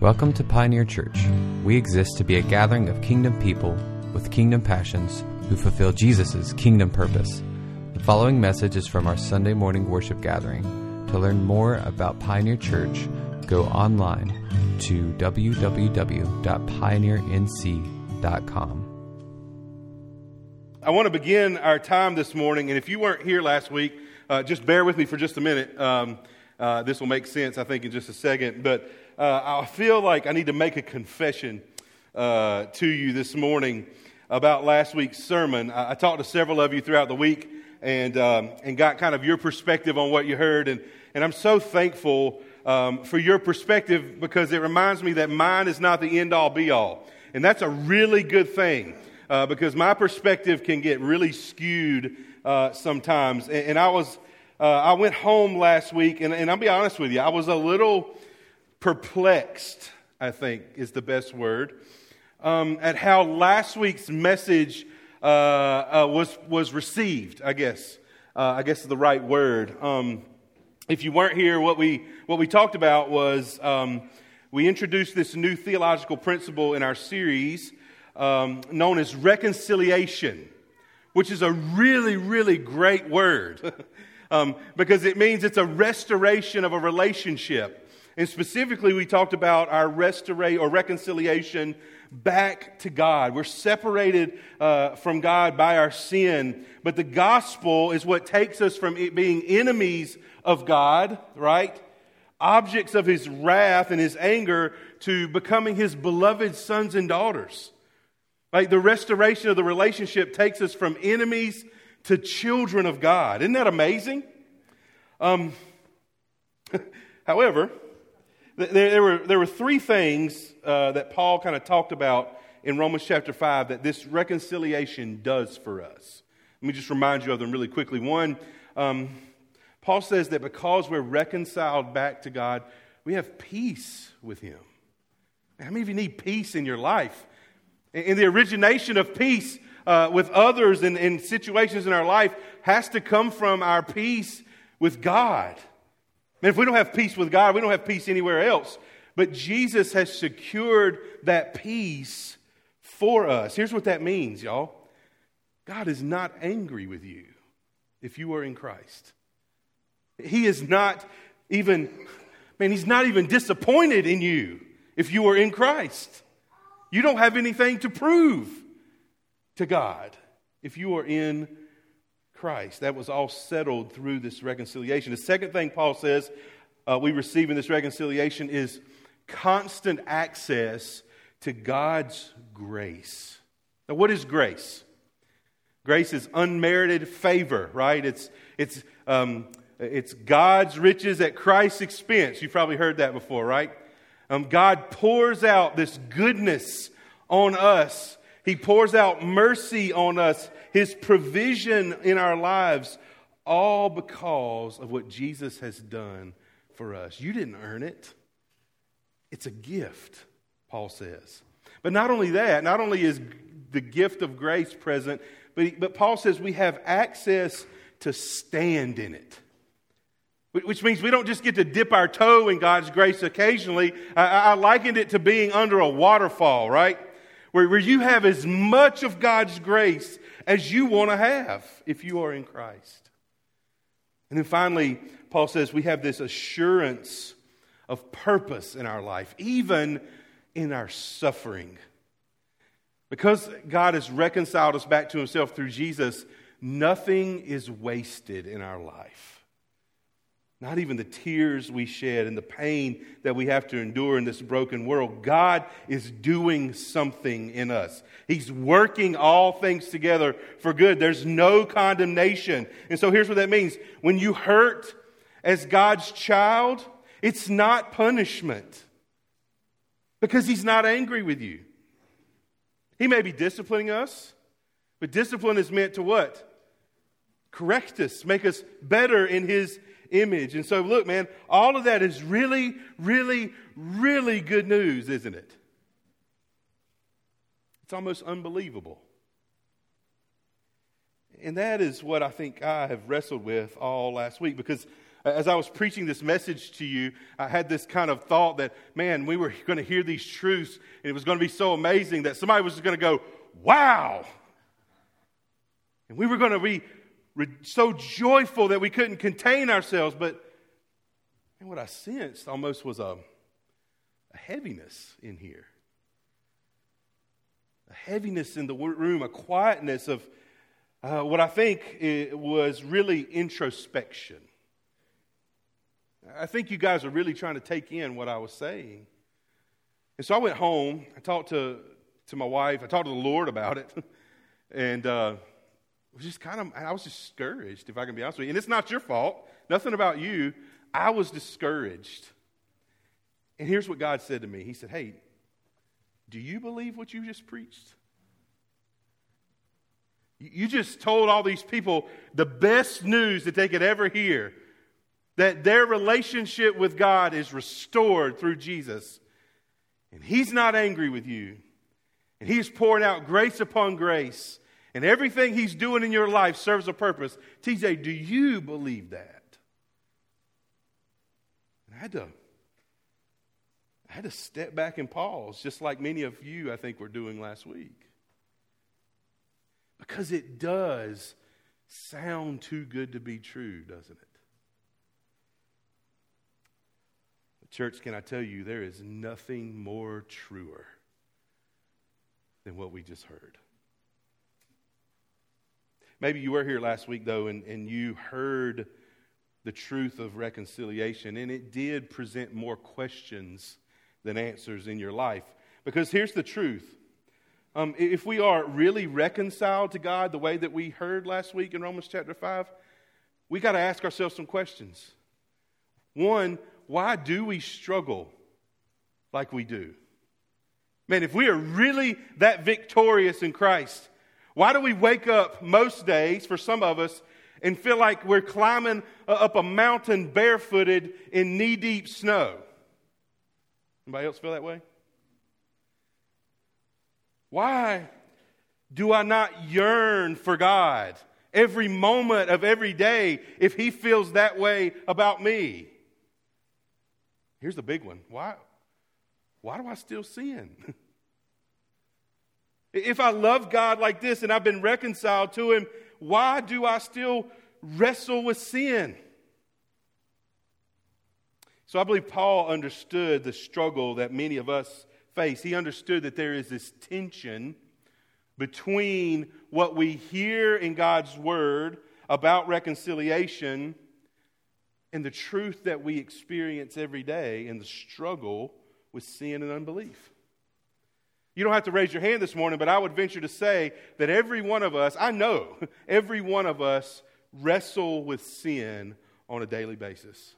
Welcome to Pioneer Church. We exist to be a gathering of kingdom people with kingdom passions who fulfill Jesus' kingdom purpose. The following message is from our Sunday morning worship gathering. To learn more about Pioneer Church, go online to www.pioneernc.com. I want to begin our time this morning, and if you weren't here last week, just bear with me for just a minute. This will make sense, I think, in just a second. But I feel like I need to make a confession to you this morning about last week's sermon. I talked to several of you throughout the week and got kind of your perspective on what you heard. And I'm so thankful for your perspective because it reminds me that mine is not the end-all, be-all. And that's a really good thing because my perspective can get really skewed sometimes. And I went home last week, and I'll be honest with you, I was a little perplexed, I think is the best word, at how last week's message was received, I guess is the right word. If you weren't here, what we talked about was we introduced this new theological principle in our series known as reconciliation, which is a really, really great word. Because it means it's a restoration of a relationship. And specifically, we talked about our reconciliation back to God. We're separated from God by our sin. But the gospel is what takes us from being enemies of God, right? Objects of His wrath and His anger to becoming His beloved sons and daughters. Like the restoration of the relationship takes us from enemies to children of God. Isn't that amazing? However, there were three things that Paul kind of talked about in Romans chapter 5 that this reconciliation does for us. Let me just remind you of them really quickly. One, Paul says that because we're reconciled back to God, we have peace with Him. How many of you need peace in your life? In the origination of peace with others and in situations in our life has to come from our peace with God. And if we don't have peace with God, we don't have peace anywhere else. But Jesus has secured that peace for us. Here's what that means, y'all. God is not angry with you if you are in Christ. He is not even, He's not even disappointed in you if you are in Christ. You don't have anything to prove to God if you are in Christ. That was all settled through this reconciliation. The second thing Paul says we receive in this reconciliation is constant access to God's grace. Now, what is grace? Grace is unmerited favor, right? It's God's riches at Christ's expense. You've probably heard that before, right? God pours out this goodness on us. He pours out mercy on us, His provision in our lives, all because of what Jesus has done for us. You didn't earn it. It's a gift, Paul says. But not only that, not only is the gift of grace present, but Paul says we have access to stand in it. Which means we don't just get to dip our toe in God's grace occasionally. I likened it to being under a waterfall, right? Where you have as much of God's grace as you want to have if you are in Christ. And then finally, Paul says we have this assurance of purpose in our life, even in our suffering. Because God has reconciled us back to Himself through Jesus, nothing is wasted in our life. Not even the tears we shed and the pain that we have to endure in this broken world. God is doing something in us. He's working all things together for good. There's no condemnation. And so here's what that means. When you hurt as God's child, it's not punishment. Because He's not angry with you. He may be disciplining us, but discipline is meant to what? Correct us, make us better in His image. And so look, man, all of that is really, really, really good news, isn't it? It's almost unbelievable. And that is what I think I have wrestled with all last week because As I was preaching this message to you, I had this kind of thought that, man, we were going to hear these truths, and it was going to be so amazing that somebody was going to go, wow! And we were going to be so joyful that we couldn't contain ourselves. But and what I sensed almost was a heaviness in here. A heaviness in the room, a quietness of what I think was really introspection. I think you guys are really trying to take in what I was saying. And so I went home, I talked to my wife, I talked to the Lord about it, and I was discouraged, if I can be honest with you. And it's not your fault, nothing about you. I was discouraged. And here's what God said to me. He said, hey, do you believe what you just preached? You just told all these people the best news that they could ever hear, that their relationship with God is restored through Jesus. And He's not angry with you. And He's pouring out grace upon grace. And everything He's doing in your life serves a purpose. TJ, do you believe that? And I had to step back and pause, just like many of you, I think, were doing last week. Because it does sound too good to be true, doesn't it? Church, can I tell you, there is nothing more truer than what we just heard. Maybe you were here last week, though, and you heard the truth of reconciliation, and it did present more questions than answers in your life. Because here's the truth. If we are really reconciled to God the way that we heard last week in Romans chapter 5, we got to ask ourselves some questions. One, why do we struggle like we do? Man, if we are really that victorious in Christ, why do we wake up most days, for some of us, and feel like we're climbing up a mountain barefooted in knee-deep snow? Anybody else feel that way? Why do I not yearn for God every moment of every day if He feels that way about me? Here's the big one. Why do I still sin? If I love God like this and I've been reconciled to Him, why do I still wrestle with sin? So I believe Paul understood the struggle that many of us face. He understood that there is this tension between what we hear in God's Word about reconciliation and the truth that we experience every day and the struggle with sin and unbelief. You don't have to raise your hand this morning, but I would venture to say that every one of us, I know, every one of us wrestle with sin on a daily basis.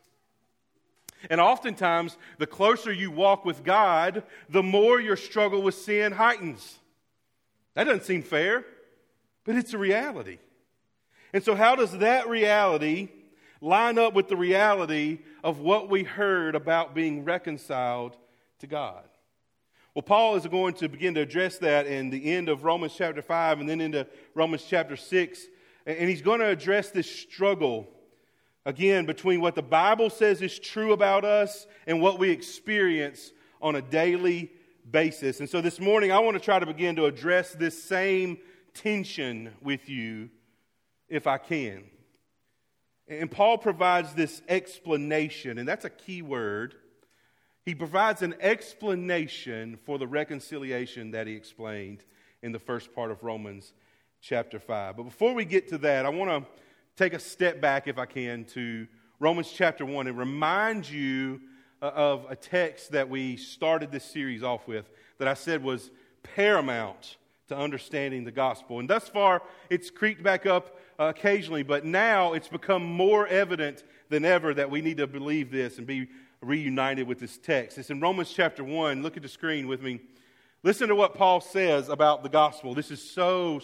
And oftentimes, the closer you walk with God, the more your struggle with sin heightens. That doesn't seem fair, but it's a reality. And so how does that reality line up with the reality of what we heard about being reconciled to God? Well, Paul is going to begin to address that in the end of Romans chapter 5 and then into Romans chapter 6. And he's going to address this struggle, again, between what the Bible says is true about us and what we experience on a daily basis. And so this morning, I want to try to begin to address this same tension with you, if I can. And Paul provides this explanation, and that's a key word. He provides an explanation for the reconciliation that he explained in the first part of Romans chapter 5. But before we get to that, I want to take a step back, if I can, to Romans chapter 1 and remind you of a text that we started this series off with that I said was paramount to understanding the gospel. And thus far, it's creeped back up occasionally, but now it's become more evident than ever that we need to believe this and be reunited with this text. It's in Romans chapter 1. Look at the screen with me. Listen to what Paul says about the gospel. This is so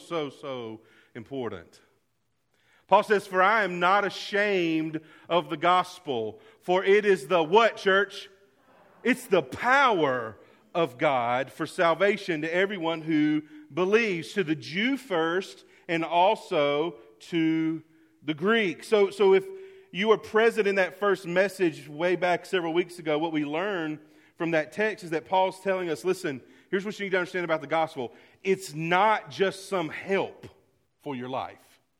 important. Paul says, "For I am not ashamed of the gospel, for it is the" what, church? It's the power of God for salvation to everyone who believes, to the Jew first and also to the Greek. So you were present in that first message way back several weeks ago, what we learned from that text is that Paul's telling us, listen, here's what you need to understand about the gospel. It's not just some help for your life.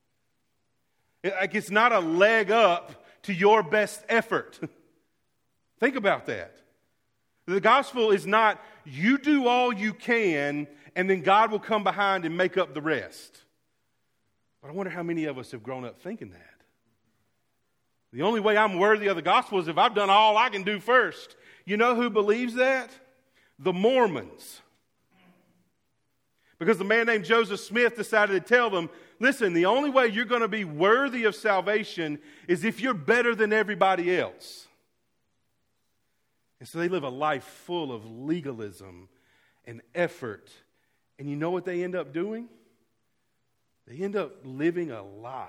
It's not a leg up to your best effort. Think about that. The gospel is not you do all you can and then God will come behind and make up the rest. But I wonder how many of us have grown up thinking that. The only way I'm worthy of the gospel is if I've done all I can do first. You know who believes that? The Mormons. Because the man named Joseph Smith decided to tell them, listen, the only way you're going to be worthy of salvation is if you're better than everybody else. And so they live a life full of legalism and effort. And you know what they end up doing? They end up living a lie.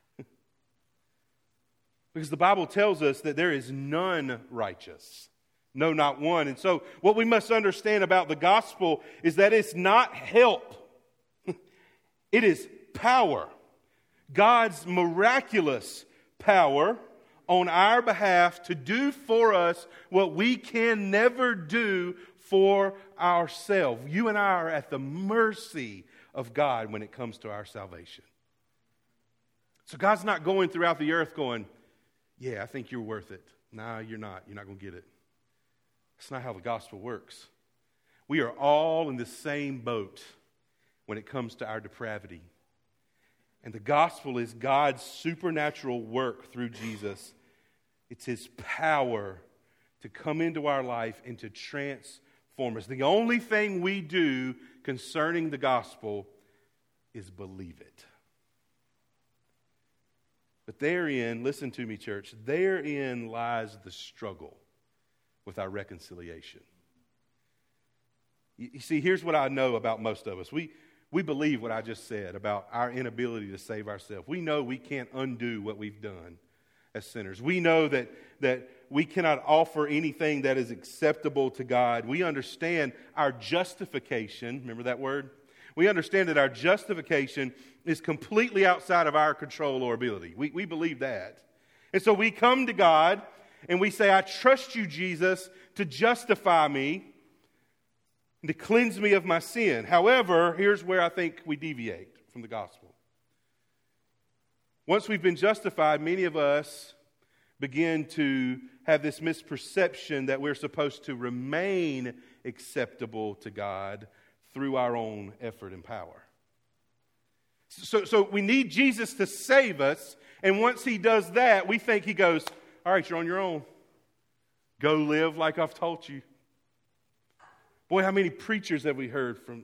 Because the Bible tells us that there is none righteous. No, not one. And so what we must understand about the gospel is that it's not help. It is power. God's miraculous power on our behalf to do for us what we can never do for ourselves. You and I are at the mercy of God when it comes to our salvation. So God's not going throughout the earth going, yeah, I think you're worth it. No, you're not. You're not going to get it. That's not how the gospel works. We are all in the same boat when it comes to our depravity. And the gospel is God's supernatural work through Jesus. It's His power to come into our life and to transform us. The only thing we do concerning the gospel is believe it. But therein, listen to me, church, therein lies the struggle with our reconciliation. You see, here's what I know about most of us. We believe what I just said about our inability to save ourselves. We know we can't undo what we've done as sinners. We know that we cannot offer anything that is acceptable to God. We understand our justification. Remember that word? We understand that our justification is completely outside of our control or ability. We believe that. And so we come to God and we say, I trust you, Jesus, to justify me and to cleanse me of my sin. However, here's where I think we deviate from the gospel. Once we've been justified, many of us begin to have this misperception that we're supposed to remain acceptable to God through our own effort and power. So we need Jesus to save us, and once He does that, we think He goes, all right, you're on your own. Go live like I've taught you. Boy, how many preachers have we heard from?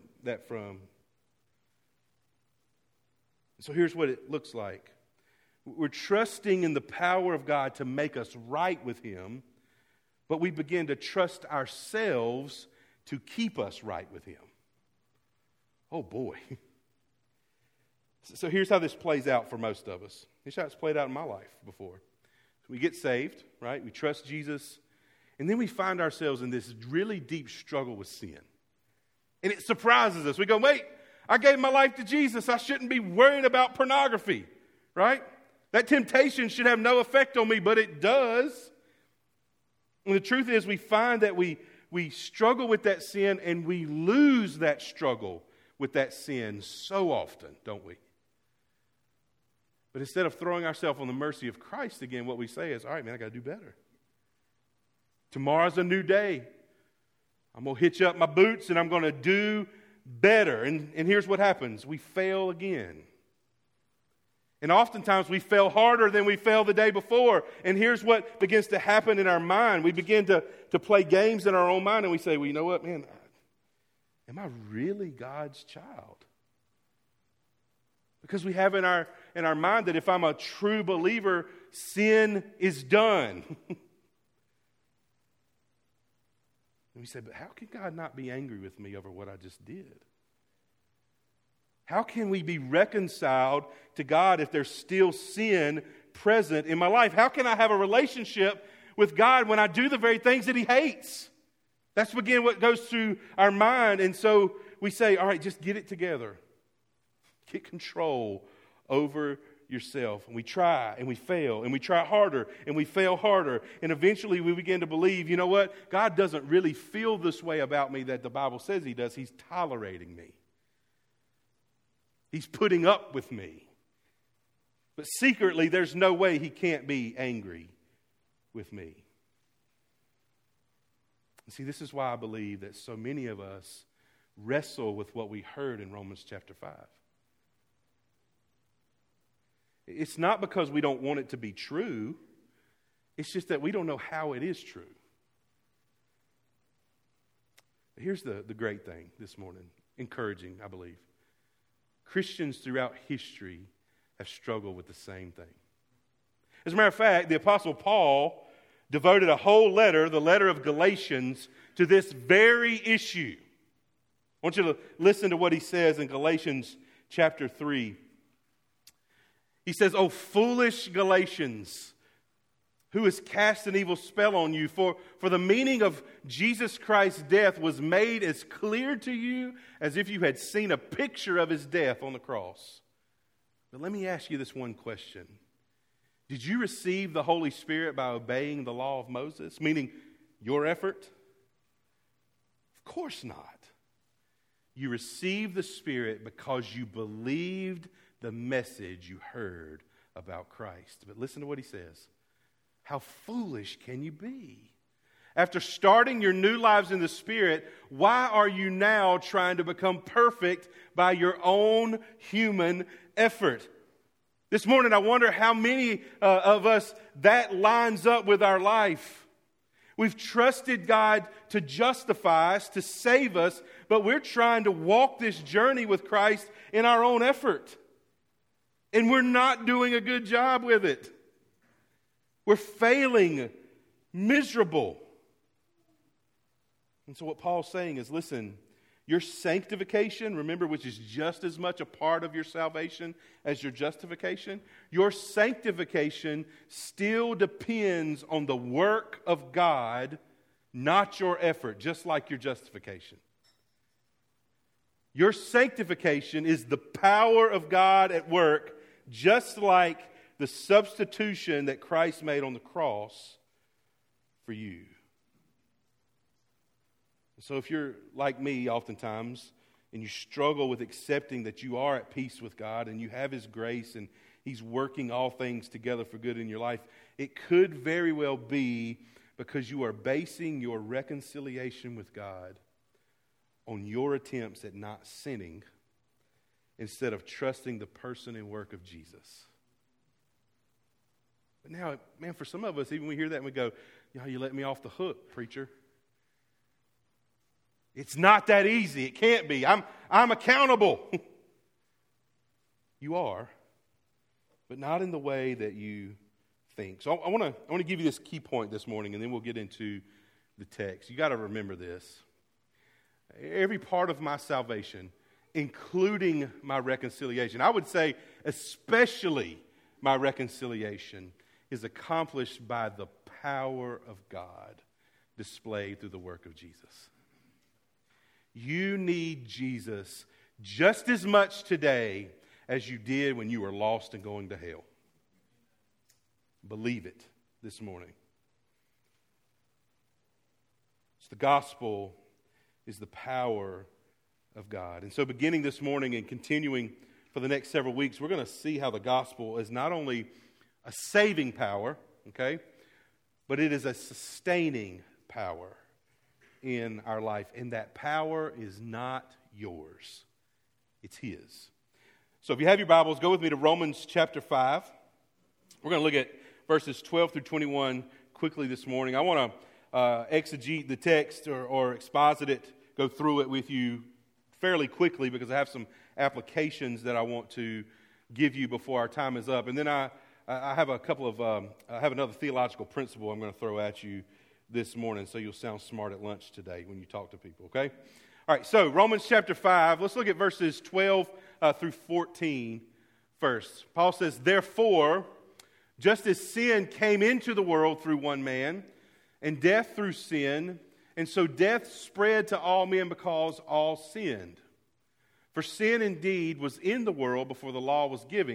So here's what it looks like. We're trusting in the power of God to make us right with Him, but we begin to trust ourselves to keep us right with Him. Oh boy. So here's how this plays out for most of us. Here's how it's played out in my life before. So we get saved, right? We trust Jesus, and then we find ourselves in this really deep struggle with sin. And it surprises us. We go, wait, I gave my life to Jesus. I shouldn't be worrying about pornography, right? That temptation should have no effect on me, but it does. And the truth is we find that we struggle with that sin and we lose that struggle with that sin so often, don't we? But instead of throwing ourselves on the mercy of Christ again, what we say is, all right, man, I got to do better. Tomorrow's a new day. I'm going to hitch up my boots and I'm going to do better. And here's what happens. We fail again. And oftentimes we fail harder than we failed the day before. And here's what begins to happen in our mind. We begin to play games in our own mind and we say, well, you know what, man, am I really God's child? Because we have in our mind that if I'm a true believer, sin is done. And we say, but how can God not be angry with me over what I just did? How can we be reconciled to God if there's still sin present in my life? How can I have a relationship with God when I do the very things that He hates? That's again what goes through our mind. And so we say, all right, just get it together. Get control over yourself. And we try and we fail, and we try harder and we fail harder. And eventually we begin to believe, you know what? God doesn't really feel this way about me that the Bible says He does. He's tolerating me. He's putting up with me. But secretly, there's no way He can't be angry with me. See, this is why I believe that so many of us wrestle with what we heard in Romans chapter 5. It's not because we don't want it to be true. It's just that we don't know how it is true. But here's the great thing this morning, encouraging, I believe. Christians throughout history have struggled with the same thing. As a matter of fact, the Apostle Paul devoted a whole letter, the letter of Galatians, to this very issue. I want you to listen to what he says in Galatians chapter 3. He says, "O foolish Galatians, who has cast an evil spell on you? For the meaning of Jesus Christ's death was made as clear to you as if you had seen a picture of His death on the cross." But let me ask you this one question. Did you receive the Holy Spirit by obeying the law of Moses, meaning your effort? Of course not. You received the Spirit because you believed the message you heard about Christ. But listen to what he says. How foolish can you be? After starting your new lives in the Spirit, why are you now trying to become perfect by your own human effort? This morning, I wonder how many of us that lines up with our life. We've trusted God to justify us, to save us, but we're trying to walk this journey with Christ in our own effort. And we're not doing a good job with it. We're failing, miserable. And so what Paul's saying is, listen, your sanctification, remember, which is just as much a part of your salvation as your justification, your sanctification still depends on the work of God, not your effort, just like your justification. Your sanctification is the power of God at work, just like the substitution that Christ made on the cross for you. So if you're like me oftentimes, and you struggle with accepting that you are at peace with God and you have His grace and He's working all things together for good in your life, it could very well be because you are basing your reconciliation with God on your attempts at not sinning instead of trusting the person and work of Jesus. But now, man, for some of us, even when we hear that and we go, you let me off the hook, preacher. It's not that easy. It can't be. I'm accountable. You are, but not in the way that you think. So I want to give you this key point this morning, and then we'll get into the text. You got to remember this. Every part of my salvation, including my reconciliation, I would say especially my reconciliation, is accomplished by the power of God displayed through the work of Jesus. You need Jesus just as much today as you did when you were lost and going to hell. Believe it this morning. So the gospel is the power of God. And so beginning this morning and continuing for the next several weeks, we're going to see how the gospel is not only a saving power, okay, but it is a sustaining power in our life. And that power is not yours. It's His. So if you have your Bibles, go with me to Romans chapter 5. We're going to look at verses 12 through 21 quickly this morning. I want to exegete the text or exposit it, go through it with you fairly quickly because I have some applications that I want to give you before our time is up. And then I have a couple of, I have another theological principle I'm going to throw at you this morning so you'll sound smart at lunch today when you talk to people, okay? All right, so Romans chapter 5, let's look at verses 12 through 14 first. Paul says, "Therefore, just as sin came into the world through one man, and death through sin, and so death spread to all men because all sinned. For sin indeed was in the world before the law was given,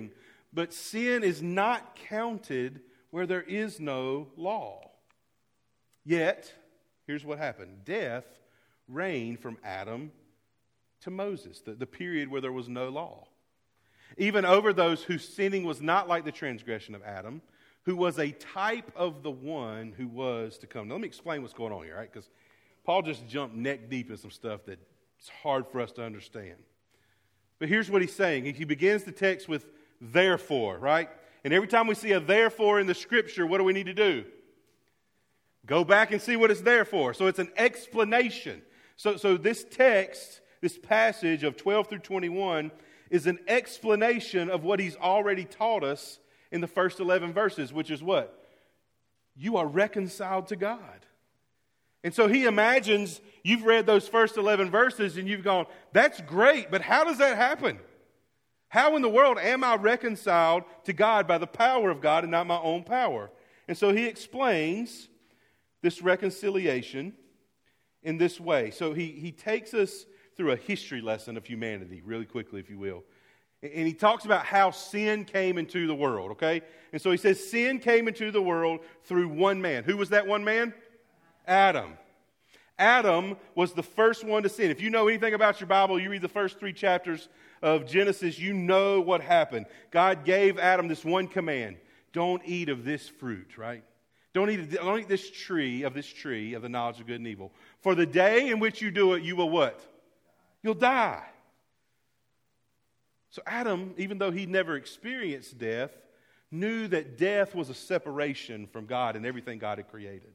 but sin is not counted where there is no law. Yet, here's what happened. Death reigned from Adam to Moses, the period where there was no law. Even over those whose sinning was not like the transgression of Adam, who was a type of the one who was to come. Now, let me explain what's going on here, right? Because Paul just jumped neck deep in some stuff that's hard for us to understand. But here's what he's saying. He begins the text with therefore, right? And every time we see a therefore in the Scripture, what do we need to do? Go back and see what it's there for. So it's an explanation. So this text, this passage of 12 through 21, is an explanation of what he's already taught us in the first 11 verses, which is what? You are reconciled to God. And so he imagines you've read those first 11 verses and you've gone, that's great, but how does that happen? How in the world am I reconciled to God by the power of God and not my own power? And so he explains this reconciliation in this way. So he takes us through a history lesson of humanity, really quickly, if you will. And he talks about how sin came into the world, okay? And so he says sin came into the world through one man. Who was that one man? Adam. Adam was the first one to sin. If you know anything about your Bible, you read the first 3 chapters of Genesis, you know what happened. God gave Adam this one command. Don't eat of this fruit, right? Don't eat this tree of the knowledge of good and evil. For the day in which you do it, you will what? You'll die. So Adam, even though he never experienced death, knew that death was a separation from God and everything God had created.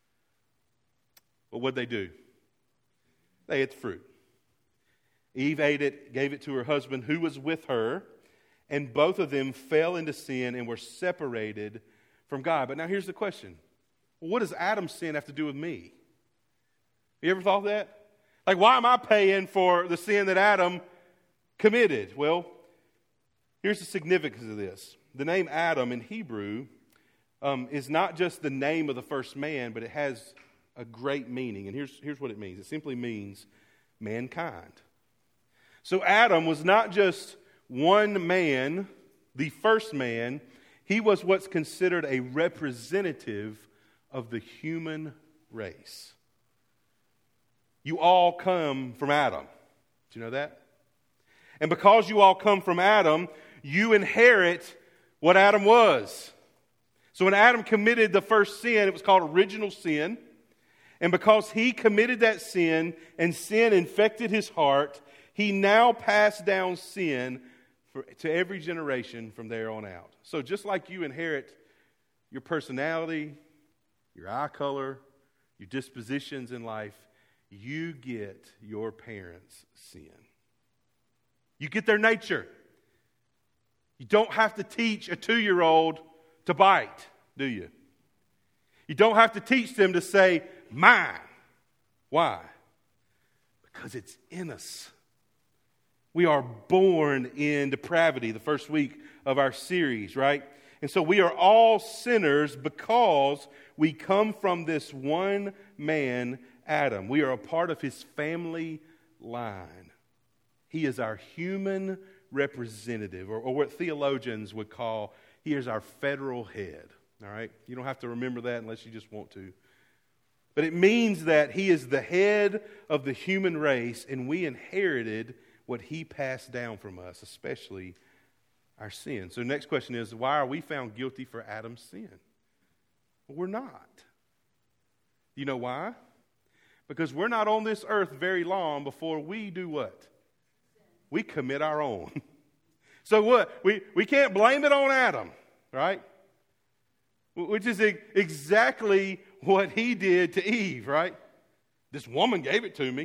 But what'd they do? They ate the fruit. Eve ate it, gave it to her husband who was with her, and both of them fell into sin and were separated from God. But now here's the question. What does Adam's sin have to do with me? You ever thought that? Like, why am I paying for the sin that Adam committed? Well, here's the significance of this. The name Adam in Hebrew is not just the name of the first man, but it has a great meaning. And here's what it means. It simply means mankind. So Adam was not just one man, the first man. He was what's considered a representative of the human race. You all come from Adam. Do you know that? And because you all come from Adam, you inherit what Adam was. So when Adam committed the first sin, it was called original sin. And because he committed that sin and sin infected his heart, he now passed down sin to every generation from there on out. So just like you inherit your personality, your eye color, your dispositions in life, you get your parents' sin. You get their nature. You don't have to teach a 2-year-old to bite, do you? You don't have to teach them to say, mine. Why? Because it's in us. We are born in depravity, the first week of our series, right? And so we are all sinners because we come from this one man, Adam. We are a part of his family line. He is our human representative, or what theologians would call, he is our federal head. All right? You don't have to remember that unless you just want to. But it means that he is the head of the human race, and we inherited what he passed down from us, especially our sin. So the next question is, why are we found guilty for Adam's sin? Well, we're not. You know why? Because we're not on this earth very long before we do what? We commit our own. So what? We can't blame it on Adam, right? Which is exactly what he did to Eve, right? This woman gave it to me.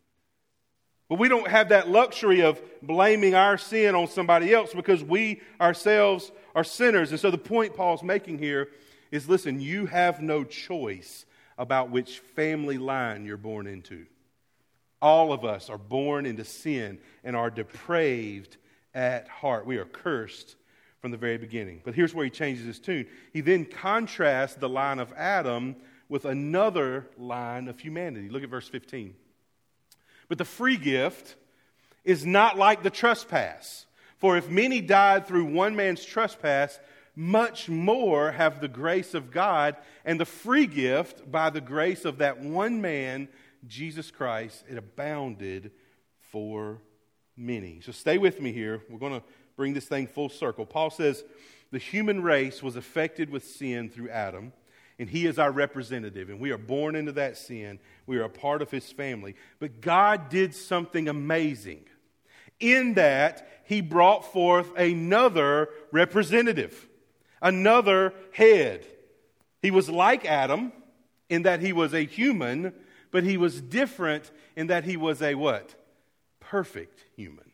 But we don't have that luxury of blaming our sin on somebody else because we ourselves are sinners. And so the point Paul's making here is, listen, you have no choice about which family line you're born into. All of us are born into sin and are depraved at heart. We are cursed from the very beginning. But here's where he changes his tune. He then contrasts the line of Adam with another line of humanity. Look at verse 15. But the free gift is not like the trespass. For if many died through one man's trespass, much more have the grace of God and the free gift by the grace of that one man, Jesus Christ, it abounded for many. So stay with me here. We're going to bring this thing full circle. Paul says the human race was affected with sin through Adam, and he is our representative, and we are born into that sin. We are a part of his family. But God did something amazing in that he brought forth another representative, another head. He was like Adam in that he was a human, but he was different in that he was a what? Perfect human.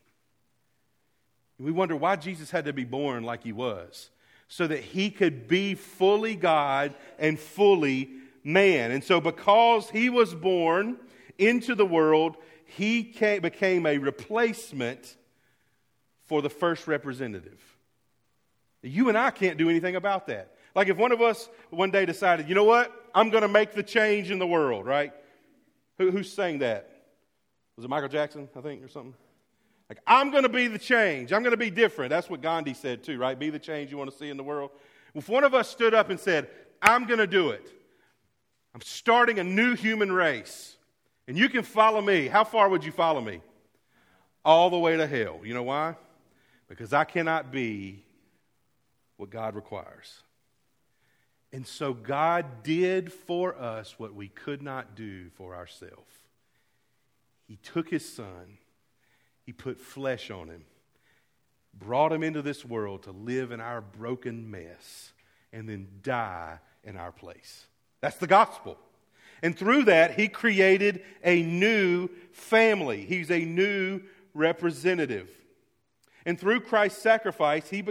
We wonder why Jesus had to be born like he was, so that he could be fully God and fully man. And so because he was born into the world, he became a replacement for the first representative. You and I can't do anything about that. Like if one of us one day decided, you know what? I'm going to make the change in the world, right? Who sang that? Was it Michael Jackson, I think, or something? Like, I'm going to be the change. I'm going to be different. That's what Gandhi said too, right? Be the change you want to see in the world. If one of us stood up and said, I'm going to do it. I'm starting a new human race. And you can follow me. How far would you follow me? All the way to hell. You know why? Because I cannot be what God requires. And so God did for us what we could not do for ourselves. He took his son, he put flesh on him, brought him into this world to live in our broken mess, and then die in our place. That's the gospel. And through that, he created a new family. He's a new representative. And through Christ's sacrifice, he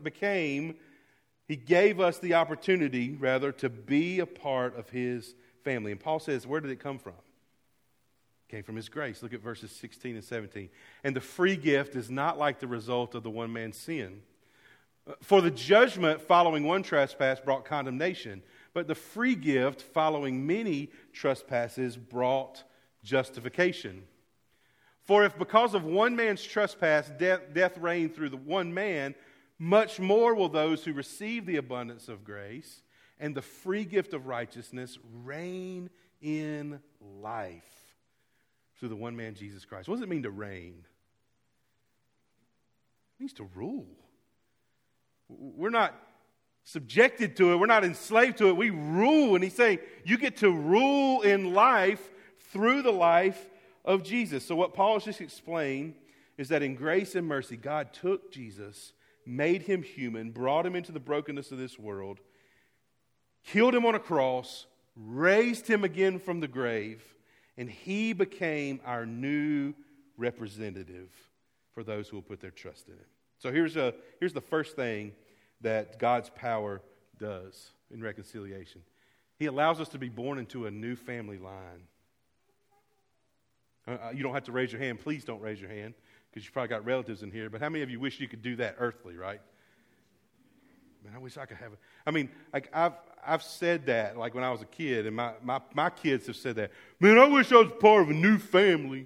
gave us the opportunity, rather, to be a part of his family. And Paul says, where did it come from? It came from his grace. Look at verses 16 and 17. And the free gift is not like the result of the one man's sin. For the judgment following one trespass brought condemnation, but the free gift following many trespasses brought justification. For if because of one man's trespass death reigned through the one man, much more will those who receive the abundance of grace and the free gift of righteousness reign in life through the one man, Jesus Christ. What does it mean to reign? It means to rule. We're not subjected to it. We're not enslaved to it. We rule. And he's saying you get to rule in life through the life of Jesus. So what Paul has just explained is that in grace and mercy, God took Jesus, made him human, brought him into the brokenness of this world, killed him on a cross, raised him again from the grave, and he became our new representative for those who will put their trust in him. So here's the first thing that God's power does in reconciliation. He allows us to be born into a new family line. You don't have to raise your hand. Please don't raise your hand, because you probably got relatives in here. But how many of you wish you could do that earthly, right? Man, I wish I could have it. I mean, like I've said that like when I was a kid, and my kids have said that. Man, I wish I was part of a new family.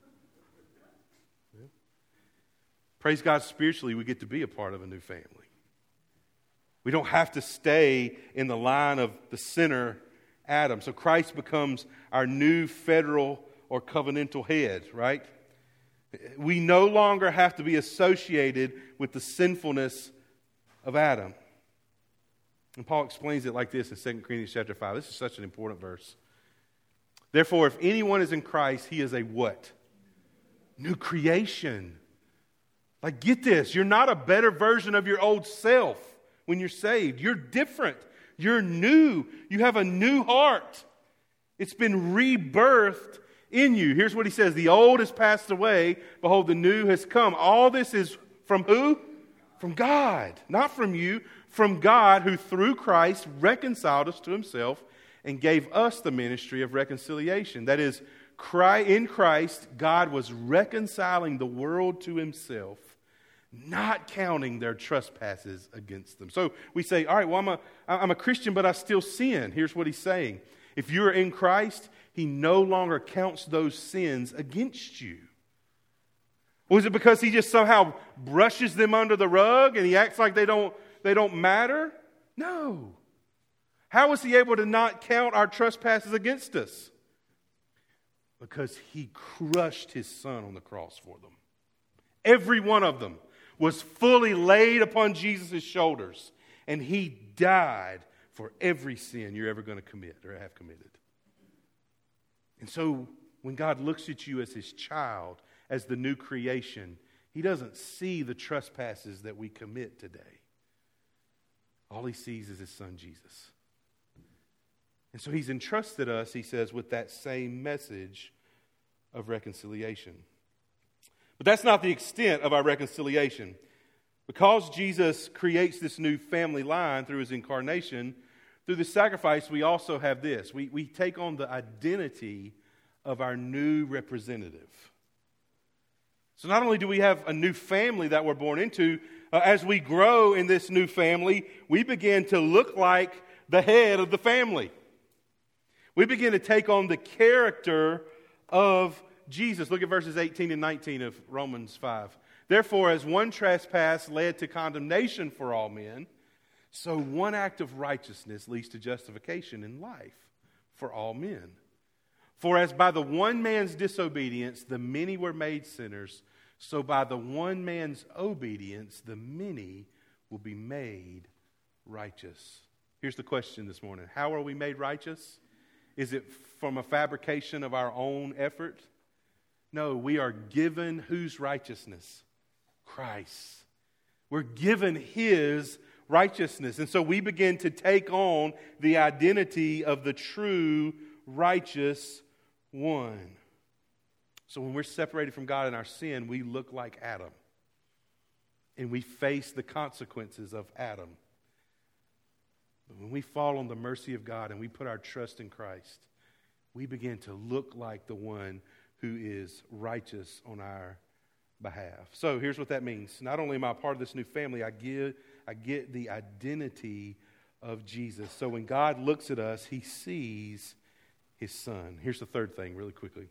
Yeah. Praise God, spiritually, we get to be a part of a new family. We don't have to stay in the line of the sinner Adam. So Christ becomes our new federal or covenantal head, right? We no longer have to be associated with the sinfulness of Adam. And Paul explains it like this in 2 Corinthians chapter 5. This is such an important verse. Therefore, if anyone is in Christ, he is a what? New creation. Like, get this. You're not a better version of your old self when you're saved. You're different. You're new. You have a new heart. It's been rebirthed in you. Here's what he says. The old has passed away. Behold, the new has come. All this is from who? From God. Not from you. From God, who through Christ reconciled us to himself and gave us the ministry of reconciliation. That is, in Christ, God was reconciling the world to himself, not counting their trespasses against them. So we say, all right, well, I'm a Christian, but I still sin. Here's what he's saying. If you're in Christ, he no longer counts those sins against you. Or is it because he just somehow brushes them under the rug and he acts like they don't matter? No. How was he able to not count our trespasses against us? Because he crushed his son on the cross for them. Every one of them was fully laid upon Jesus' shoulders. And he died for every sin you're ever going to commit or have committed. And so when God looks at you as his child, as the new creation, he doesn't see the trespasses that we commit today. All he sees is his son Jesus. And so he's entrusted us, he says, with that same message of reconciliation. But that's not the extent of our reconciliation. Because Jesus creates this new family line through his incarnation, through the sacrifice, we also have this. We take on the identity of our new representative. So not only do we have a new family that we're born into, as we grow in this new family, we begin to look like the head of the family. We begin to take on the character of Jesus. Look at verses 18 and 19 of Romans 5. Therefore, as one trespass led to condemnation for all men, so one act of righteousness leads to justification in life for all men. For as by the one man's disobedience the many were made sinners, so by the one man's obedience the many will be made righteous. Here's the question this morning. How are we made righteous? Is it from a fabrication of our own effort? No, we are given whose righteousness? Christ. We're given his righteousness. And so we begin to take on the identity of the true righteous one. So when we're separated from God in our sin, we look like Adam. And we face the consequences of Adam. But when we fall on the mercy of God and we put our trust in Christ, we begin to look like the one who is righteous on our behalf. So here's what that means. Not only am I a part of this new family, I get the identity of Jesus. So when God looks at us, he sees his son. Here's the third thing really quickly.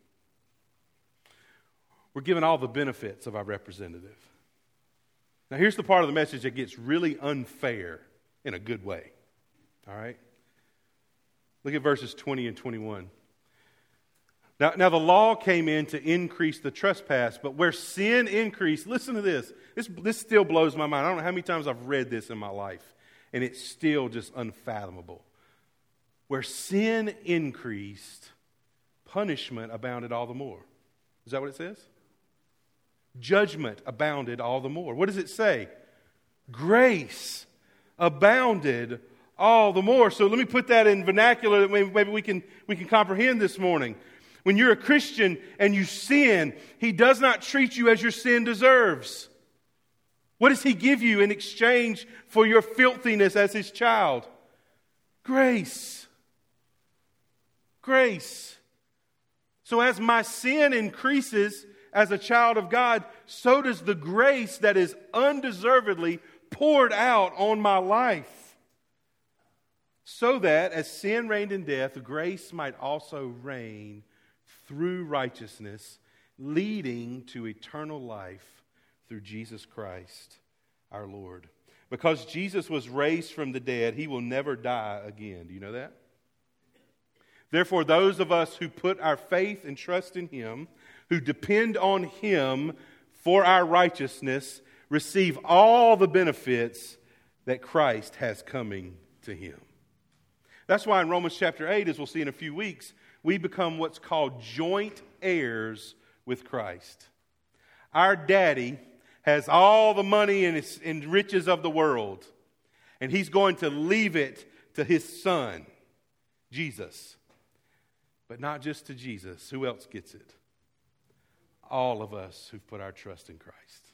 We're given all the benefits of our representative. Now here's the part of the message that gets really unfair in a good way. All right? Look at verses 20 and 21. Now the law came in to increase the trespass, but where sin increased, listen to this. This still blows my mind. I don't know how many times I've read this in my life, and it's still just unfathomable. Where sin increased, punishment abounded all the more. Is that what it says? Judgment abounded all the more. What does it say? Grace abounded all the more. So let me put that in vernacular that maybe we can comprehend this morning. When you're a Christian and you sin, he does not treat you as your sin deserves. What does he give you in exchange for your filthiness as his child? Grace. Grace. So as my sin increases as a child of God, so does the grace that is undeservedly poured out on my life. So that as sin reigned in death, grace might also reign through righteousness, leading to eternal life through Jesus Christ our Lord. Because Jesus was raised from the dead, he will never die again. Do you know that? Therefore, those of us who put our faith and trust in him, who depend on him for our righteousness, receive all the benefits that Christ has coming to him. That's why in Romans chapter 8, as we'll see in a few weeks, we become what's called joint heirs with Christ. Our daddy has all the money and riches of the world, and he's going to leave it to his son, Jesus. But not just to Jesus. Who else gets it? All of us who've put our trust in Christ.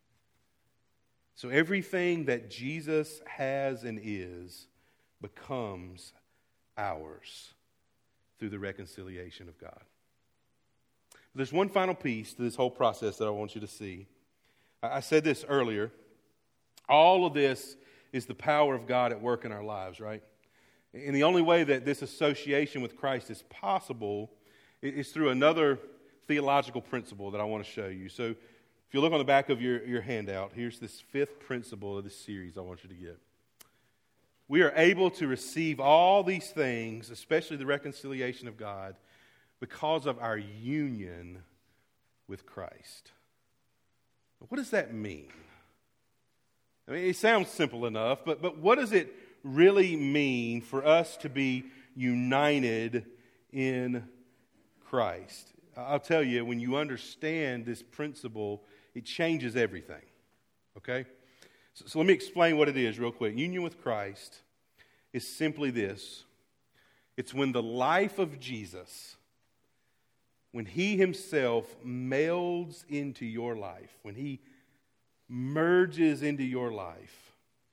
So everything that Jesus has and is becomes ours through the reconciliation of God. There's one final piece to this whole process that I want you to see. I said this earlier. All of this is the power of God at work in our lives, right? And the only way that this association with Christ is possible is through another theological principle that I want to show you. So If you look on the back of your handout, here's this fifth principle of this series I want you to get. We are able to receive all these things, especially the reconciliation of God, because of our union with Christ. What does that mean? I mean, it sounds simple enough, but what does it really mean for us to be united in Christ? I'll tell you, when you understand this principle, it changes everything, okay? So let me explain what it is real quick. Union with Christ is simply this. It's when the life of Jesus, when He Himself melds into your life, when He merges into your life,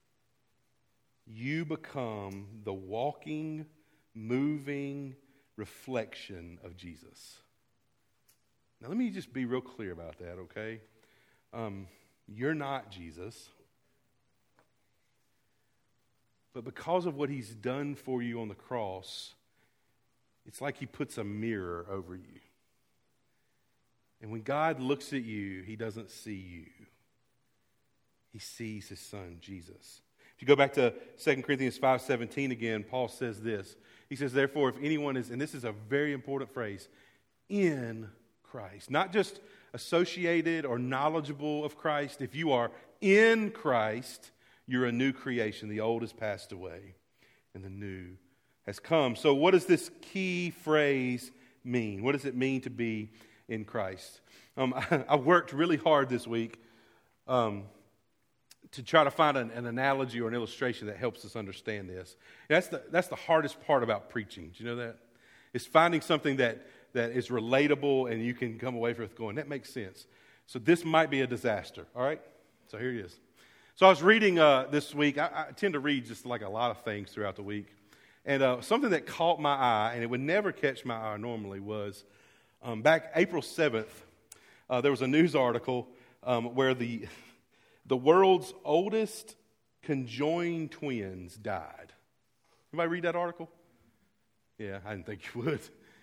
you become the walking, moving reflection of Jesus. Now, let me just be real clear about that, okay? You're not Jesus. But because of what He's done for you on the cross, it's like He puts a mirror over you. And when God looks at you, He doesn't see you. He sees His Son, Jesus. If you go back to 2 Corinthians 5:17 again, Paul says this. He says, therefore, if anyone is, and this is a very important phrase, in Christ. Not just associated or knowledgeable of Christ. If you are in Christ, you're a new creation. The old has passed away and the new has come. So what does this key phrase mean? What does it mean to be in Christ? I worked really hard this week to try to find an analogy or an illustration that helps us understand this. And that's the hardest part about preaching. Do you know that? It's finding something that is relatable and you can come away from it going, that makes sense. So this might be a disaster, all right? So here it is. So I was reading this week. I tend to read just like a lot of things throughout the week. And something that caught my eye, and it would never catch my eye normally, was back April 7th, there was a news article where the world's oldest conjoined twins died. Anybody read that article? Yeah, I didn't think you would.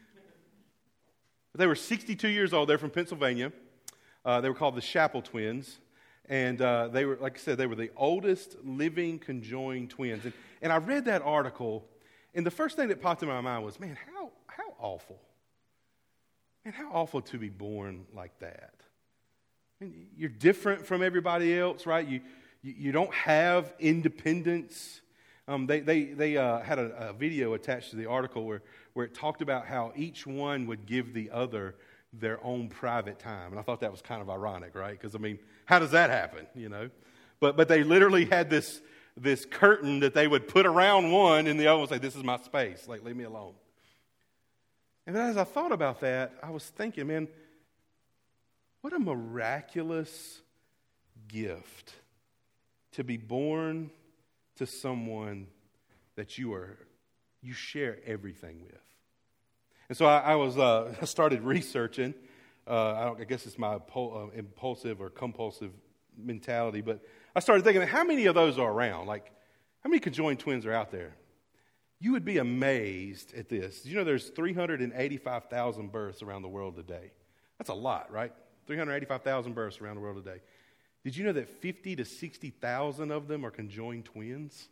But they were 62 years old. They're from Pennsylvania. They were called the Shappell twins. And they were, like I said, they were the oldest living conjoined twins. And I read that article, and the first thing that popped in my mind was, man, how awful. Man, how awful to be born like that. I mean, you're different from everybody else, right? You don't have independence. They had a video attached to the article where it talked about how each one would give the other their own private time. And I thought that was kind of ironic, right? Because, I mean, how does that happen, you know? But they literally had this curtain that they would put around one, and the other would say, this is my space. Like, leave me alone. And then as I thought about that, I was thinking, man, what a miraculous gift to be born to someone that you share everything with. And so I started researching. I guess it's my impulsive or compulsive mentality, but I started thinking, how many of those are around? Like, how many conjoined twins are out there? You would be amazed at this. You know, there's 385,000 births around the world today. That's a lot, right? 385,000 births around the world today. Did you know that 50 to 60,000 of them are conjoined twins?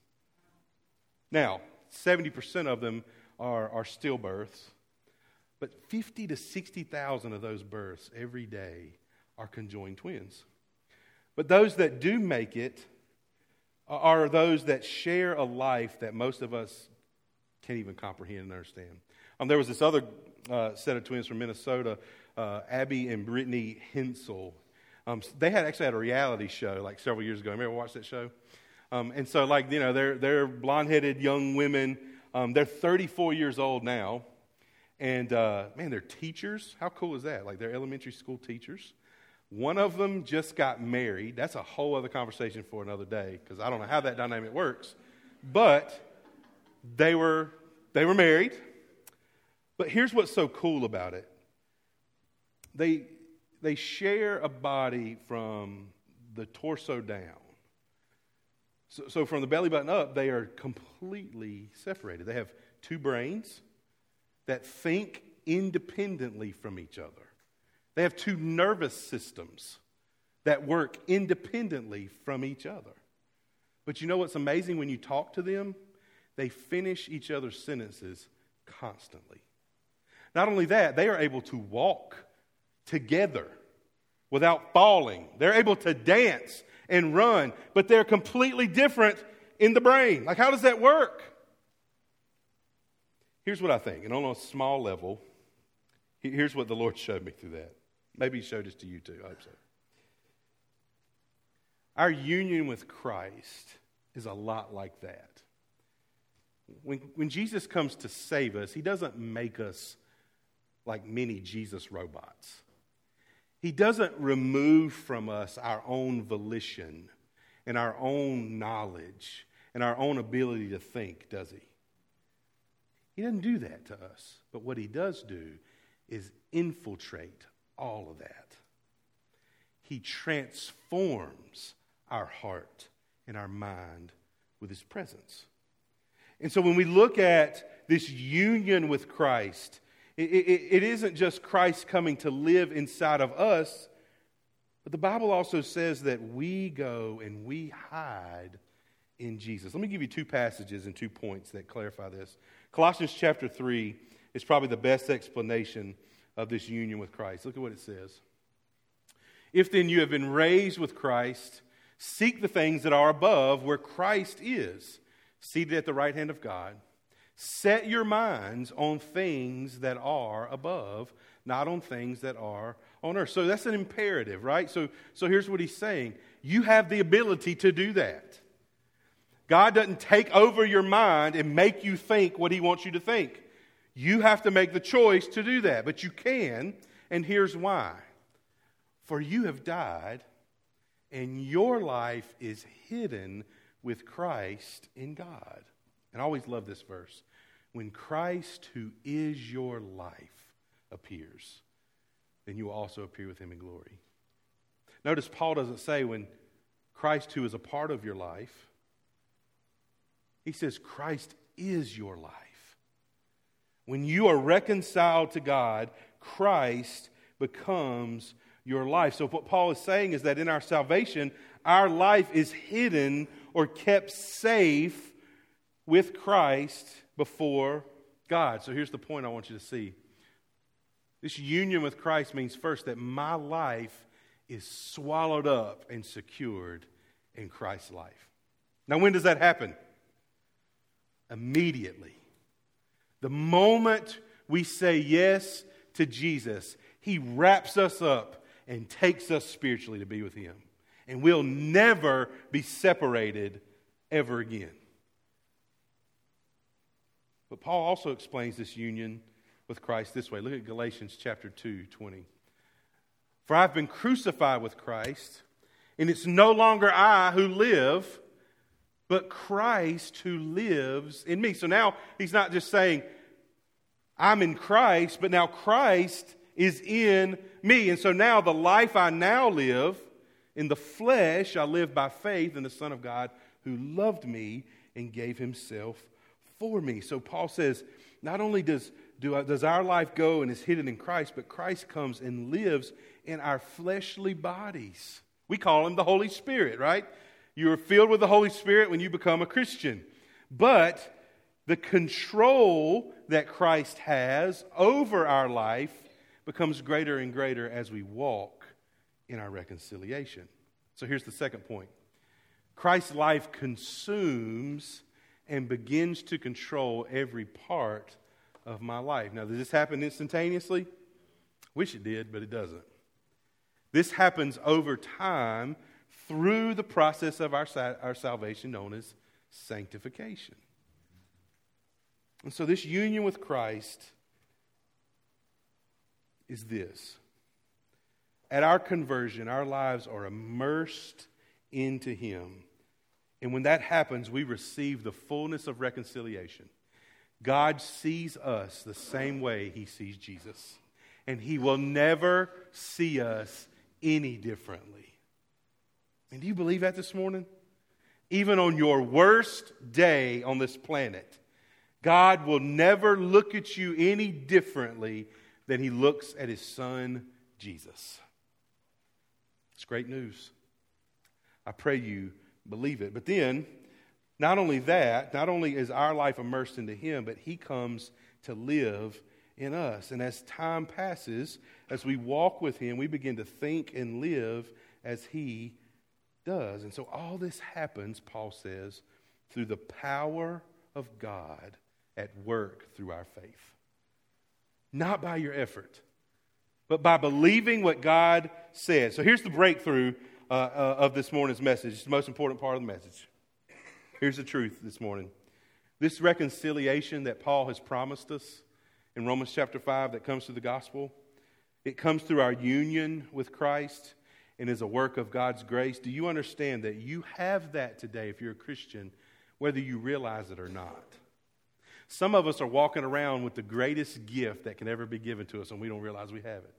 Now, 70% of them are stillbirths. But 50 to 60,000 of those births every day are conjoined twins. But those that do make it are those that share a life that most of us can't even comprehend and understand. There was this other set of twins from Minnesota, Abby and Brittany Hensel. They actually had a reality show like several years ago. Remember watched that show? And so, like, you know, they're blonde-headed young women. They're 34 years old now. And, man, they're teachers. How cool is that? Like, they're elementary school teachers. One of them just got married. That's a whole other conversation for another day, because I don't know how that dynamic works. But they were married. But here's what's so cool about it. They share a body from the torso down. So from the belly button up, they are completely separated. They have two brains that think independently from each other. They have two nervous systems that work independently from each other. But you know what's amazing when you talk to them? They finish each other's sentences constantly. Not only that, they are able to walk together without falling. They're able to dance and run, but they're completely different in the brain. Like, how does that work? Here's what I think, and on a small level, here's what the Lord showed me through that. Maybe He showed this to you too, I hope so. Our union with Christ is a lot like that. When Jesus comes to save us, He doesn't make us like mini Jesus robots. He doesn't remove from us our own volition and our own knowledge and our own ability to think, does He? He doesn't do that to us. But what He does do is infiltrate all of that. He transforms our heart and our mind with His presence. And so when we look at this union with Christ, it isn't just Christ coming to live inside of us, but the Bible also says that we go and we hide in Jesus. Let me give you two passages and 2 points that clarify this. Colossians chapter 3 is probably the best explanation of this union with Christ. Look at what it says. If then you have been raised with Christ, seek the things that are above where Christ is, seated at the right hand of God. Set your minds on things that are above, not on things that are on earth. So that's an imperative, right? So here's what He's saying. You have the ability to do that. God doesn't take over your mind and make you think what He wants you to think. You have to make the choice to do that, but you can, and here's why. For you have died, and your life is hidden with Christ in God. And I always love this verse. When Christ, who is your life, appears, then you will also appear with Him in glory. Notice Paul doesn't say when Christ, who is a part of your life. He says Christ is your life. When you are reconciled to God, Christ becomes your life. So what Paul is saying is that in our salvation, our life is hidden or kept safe with Christ before God. So here's the point I want you to see. This union with Christ means first that my life is swallowed up and secured in Christ's life. Now, when does that happen? Immediately. The moment we say yes to Jesus, He wraps us up and takes us spiritually to be with Him. And we'll never be separated ever again. But Paul also explains this union with Christ this way. Look at Galatians chapter 2:20. For I've been crucified with Christ, and it's no longer I who live, but Christ who lives in me. So now he's not just saying, I'm in Christ, but now Christ is in me. And so now the life I now live in the flesh, I live by faith in the Son of God who loved me and gave Himself for me. So Paul says, not only does our life go and is hidden in Christ, but Christ comes and lives in our fleshly bodies. We call Him the Holy Spirit, right? You are filled with the Holy Spirit when you become a Christian. But the control that Christ has over our life becomes greater and greater as we walk in our reconciliation. So here's the second point. Christ's life consumes and begins to control every part of my life. Now, does this happen instantaneously? Wish it did, but it doesn't. This happens over time through the process of our salvation known as sanctification. And so this union with Christ is this. At our conversion, our lives are immersed into Him. And when that happens, we receive the fullness of reconciliation. God sees us the same way He sees Jesus. And He will never see us any differently. And do you believe that this morning? Even on your worst day on this planet, God will never look at you any differently than He looks at His Son, Jesus. It's great news. I pray you believe it. But then, not only is our life immersed into Him, but He comes to live in us. And as time passes, as we walk with Him, we begin to think and live as He does. And so all this happens, Paul says, through the power of God at work through our faith. Not by your effort, but by believing what God said. So here's the breakthrough of this morning's message. It's the most important part of the message. Here's the truth this morning. This reconciliation that Paul has promised us in Romans chapter 5 that comes through the gospel, it comes through our union with Christ and is a work of God's grace. Do you understand that you have that today if you're a Christian, whether you realize it or not? Some of us are walking around with the greatest gift that can ever be given to us, and we don't realize we have it.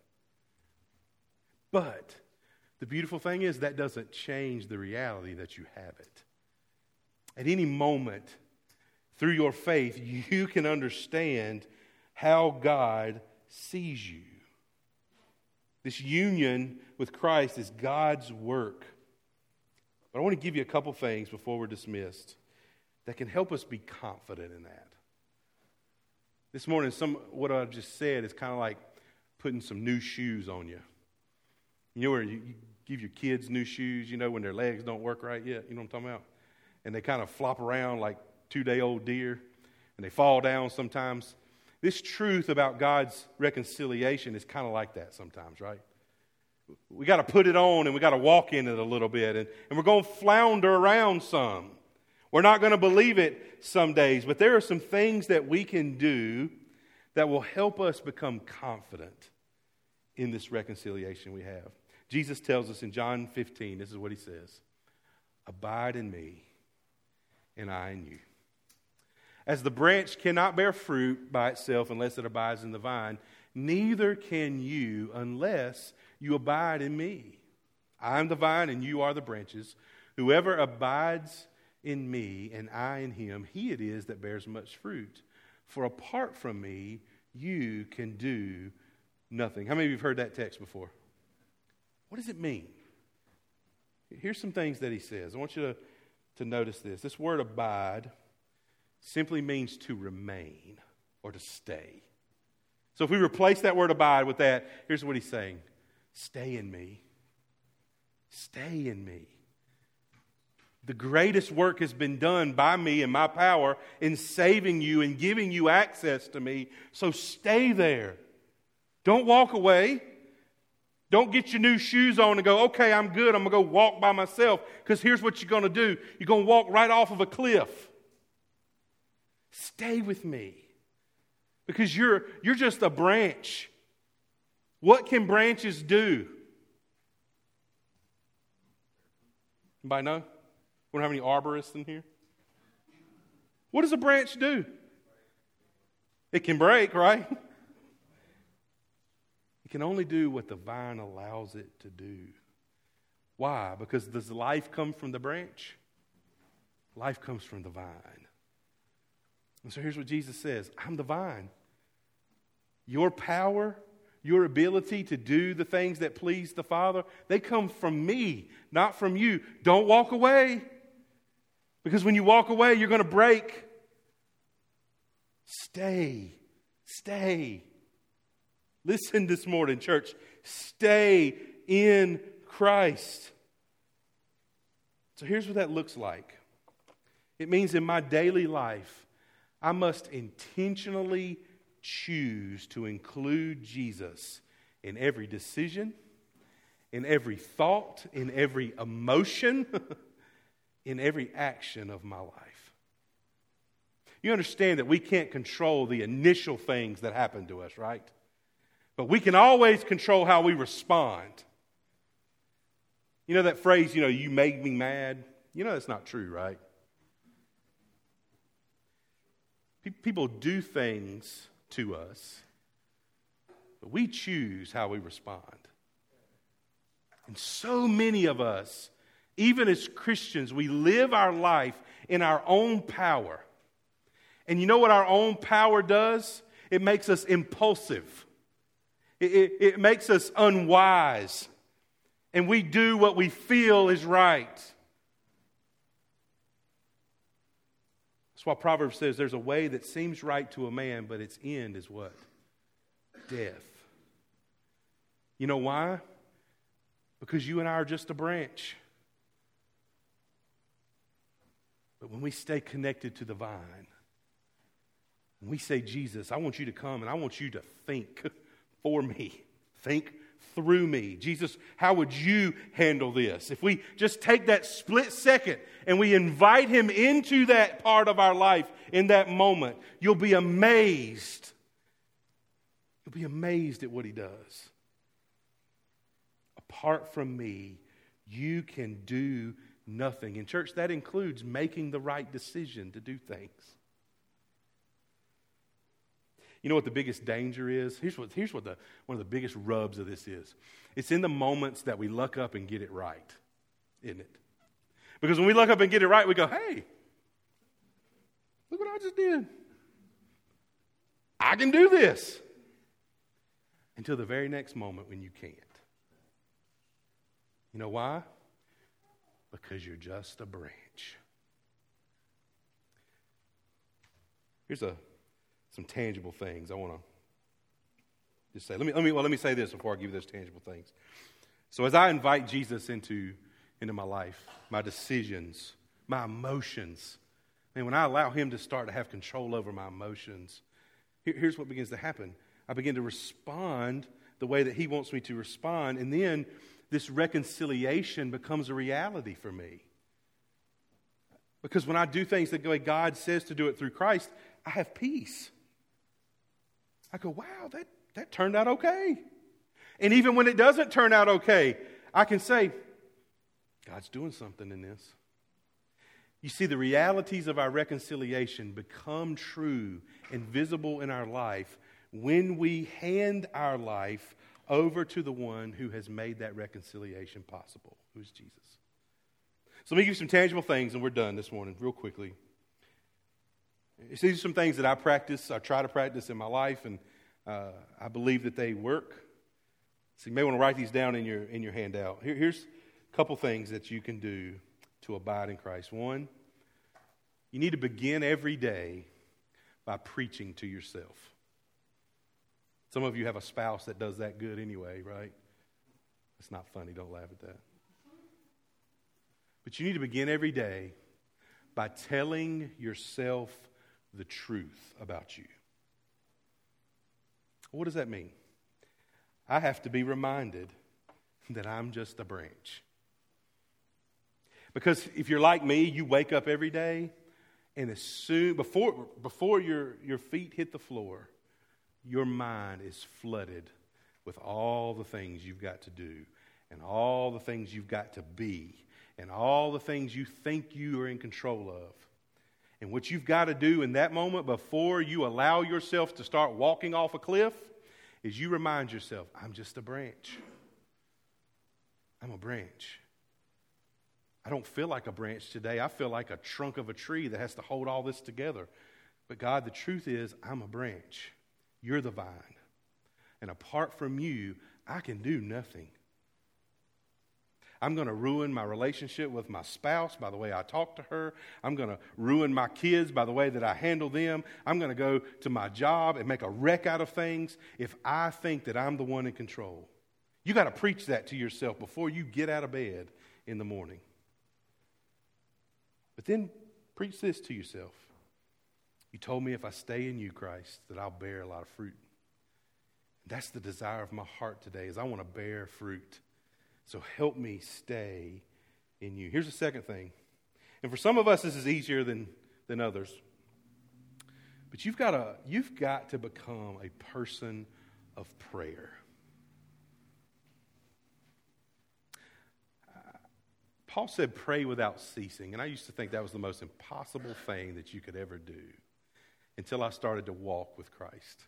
But the beautiful thing is that doesn't change the reality that you have it. At any moment, through your faith, you can understand how God sees you. This union with Christ is God's work. But I want to give you a couple things before we're dismissed that can help us be confident in that. This morning, what I've just said is kind of like putting some new shoes on you. You know where you give your kids new shoes, when their legs don't work right yet? You know what I'm talking about? And they kind of flop around like 2-day-old deer, and they fall down sometimes. This truth about God's reconciliation is kind of like that sometimes, right? We got to put it on, and we got to walk in it a little bit, and we're going to flounder around some. We're not going to believe it some days, but there are some things that we can do that will help us become confident in this reconciliation we have. Jesus tells us in John 15, this is what He says, "Abide in me, and I in you. As the branch cannot bear fruit by itself unless it abides in the vine, neither can you unless you abide in me. I am the vine, and you are the branches. Whoever abides in me, and I in him, he it is that bears much fruit. For apart from me, you can do nothing." How many of you have heard that text before? What does it mean? Here's some things that he says. I want you to notice this. This word abide simply means to remain or to stay. So if we replace that word abide with that, here's what he's saying. Stay in me. Stay in me. The greatest work has been done by me and my power in saving you and giving you access to me. So stay there. Don't walk away. Don't get your new shoes on and go, okay, I'm good. I'm going to go walk by myself. Because here's what you're going to do. You're going to walk right off of a cliff. Stay with me. Because you're just a branch. What can branches do? Anybody know? We don't have any arborists in here. What does a branch do? It can break, right? It can only do what the vine allows it to do. Why? Because does life come from the branch? Life comes from the vine. And so here's what Jesus says. I'm the vine. Your power, your ability to do the things that please the Father, they come from me, not from you. Don't walk away. Because when you walk away, you're going to break. Stay. Stay. Listen this morning, church. Stay in Christ. So here's what that looks like. It means in my daily life, I must intentionally choose to include Jesus in every decision, in every thought, in every emotion, in every action of my life. You understand that we can't control the initial things that happen to us, right? But we can always control how we respond. You know that phrase, you made me mad? That's not true, right? People do things to us, but we choose how we respond. And so many of us, even as Christians, we live our life in our own power. And you know what our own power does? It makes us impulsive. It makes us unwise. and we do what we feel is right. That's why Proverbs says there's a way that seems right to a man, but its end is what? Death. You know why? Because you and I are just a branch. But when we stay connected to the vine, when we say, Jesus, I want you to come and I want you to think for me. Think through me. Jesus, how would you handle this? If we just take that split second and we invite him into that part of our life in that moment, you'll be amazed. You'll be amazed at what he does. Apart from me, you can do nothing. In church, that includes making the right decision to do things. You know what the biggest danger is? Here's what one of the biggest rubs of this is. It's in the moments that we luck up and get it right, isn't it? Because when we luck up and get it right, we go, hey, look what I just did. I can do this. Until the very next moment when you can't. You know why? Because you're just a branch. Here's some tangible things I want to just say. Let me say this before I give you those tangible things. So as I invite Jesus into my life, my decisions, my emotions, and when I allow him to start to have control over my emotions, here's what begins to happen. I begin to respond the way that he wants me to respond, and then this reconciliation becomes a reality for me. Because when I do things the way God says to do it through Christ, I have peace. I go, wow, that turned out okay. And even when it doesn't turn out okay, I can say, God's doing something in this. You see, the realities of our reconciliation become true and visible in our life when we hand our life over to the one who has made that reconciliation possible, who's Jesus. So let me give you some tangible things, and we're done this morning real quickly. These are some things that I try to practice in my life, and I believe that they work. So you may want to write these down in your handout. Here's a couple things that you can do to abide in Christ. One, you need to begin every day by preaching to yourself. Some of you have a spouse that does that good anyway, right? It's not funny. Don't laugh at that. But you need to begin every day by telling yourself the truth about you. What does that mean? I have to be reminded that I'm just a branch. Because if you're like me, you wake up every day, and as soon before your feet hit the floor, your mind is flooded with all the things you've got to do and all the things you've got to be and all the things you think you are in control of. And what you've got to do in that moment before you allow yourself to start walking off a cliff is you remind yourself, I'm just a branch. I'm a branch. I don't feel like a branch today. I feel like a trunk of a tree that has to hold all this together. But God, the truth is, I'm a branch. You're the vine. And apart from you, I can do nothing. I'm going to ruin my relationship with my spouse by the way I talk to her. I'm going to ruin my kids by the way that I handle them. I'm going to go to my job and make a wreck out of things if I think that I'm the one in control. You got to preach that to yourself before you get out of bed in the morning. But then preach this to yourself. You told me if I stay in you, Christ, that I'll bear a lot of fruit. That's the desire of my heart today, is I want to bear fruit. So help me stay in you. Here's the second thing. And for some of us, this is easier than others. But you've got to become a person of prayer. Paul said, pray without ceasing. And I used to think that was the most impossible thing that you could ever do until I started to walk with Christ.